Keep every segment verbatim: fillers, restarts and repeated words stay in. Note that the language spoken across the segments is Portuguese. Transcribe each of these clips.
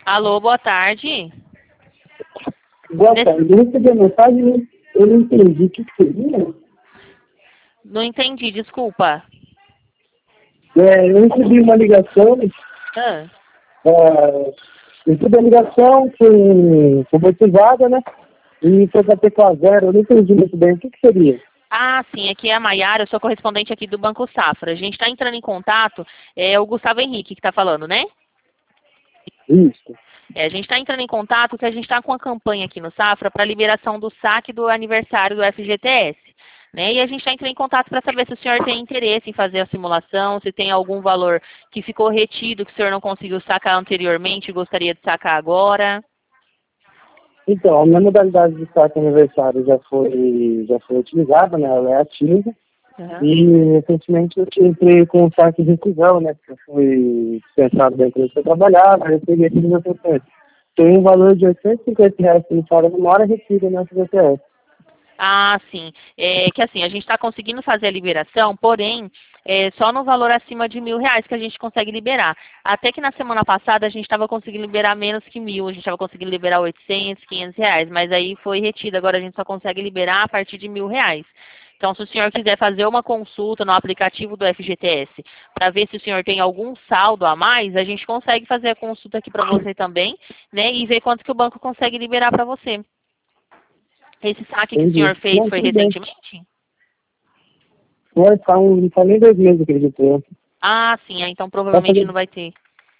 Alô, boa tarde. Boa tarde. Eu recebi a mensagem, eu não entendi o que que seria. Não entendi, desculpa. É, eu recebi uma ligação, Ah, é, eu recebi a ligação, fui, fui motivada, né? E foi para ter com a zero, eu não entendi muito bem o que que seria. Ah, sim, aqui é a Maiara, eu sou correspondente aqui do Banco Safra. A gente está entrando em contato, é o Gustavo Henrique que está falando, né? Isso. É, a gente está entrando em contato que a gente está com a campanha aqui no Safra para liberação do saque do aniversário do F G T S. Né? E a gente está entrando em contato para saber se o senhor tem interesse em fazer a simulação, se tem algum valor que ficou retido, que o senhor não conseguiu sacar anteriormente e gostaria de sacar agora. Então, a minha modalidade de saque aniversário já foi, já foi utilizada, né? Ela é ativa. Uhum. E recentemente eu entrei com o saque de recusão, né? Porque eu fui dispensado da empresa que eu trabalhava, eu peguei aqui no meu F G T S. Tem um valor de oitocentos e cinquenta reais que me fora na hora retida no F G T S. Ah, sim. É que assim, a gente está conseguindo fazer a liberação, porém, é só no valor acima de mil reais que a gente consegue liberar. Até que na semana passada a gente estava conseguindo liberar menos que mil, a gente estava conseguindo liberar oitocentos, quinhentos reais, mas aí foi retido, agora a gente só consegue liberar a partir de mil reais. Então, se o senhor quiser fazer uma consulta no aplicativo do F G T S para ver se o senhor tem algum saldo a mais, a gente consegue fazer a consulta aqui para você também, né, e ver quanto que o banco consegue liberar para você. Esse saque que o Entendi. senhor fez Não, foi tudo bem. recentemente? Vai estar um, não tá nem dois meses, acredito eu. Ah, sim, é, então Vai provavelmente fazer. não vai ter.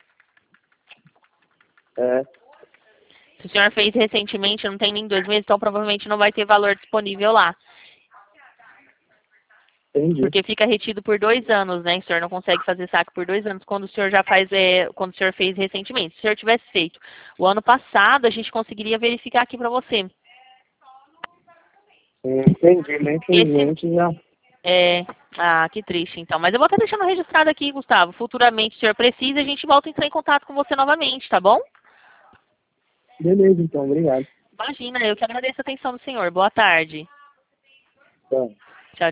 É, Se o senhor fez recentemente, não tem nem dois meses, então provavelmente não vai ter valor disponível lá. entendi. Porque fica retido por dois anos, né? O senhor não consegue fazer saque por dois anos quando o senhor já faz, é, quando o senhor fez recentemente. Se o senhor tivesse feito o ano passado, a gente conseguiria verificar aqui para você. Entendi, mas Esse infelizmente já. é. Ah, que triste, então. Mas eu vou estar deixando registrado aqui, Gustavo. Futuramente, se o senhor precisa, a gente volta a entrar em contato com você novamente, tá bom? Beleza, então, obrigado. Imagina, eu que agradeço a atenção do senhor. Boa tarde. Tá.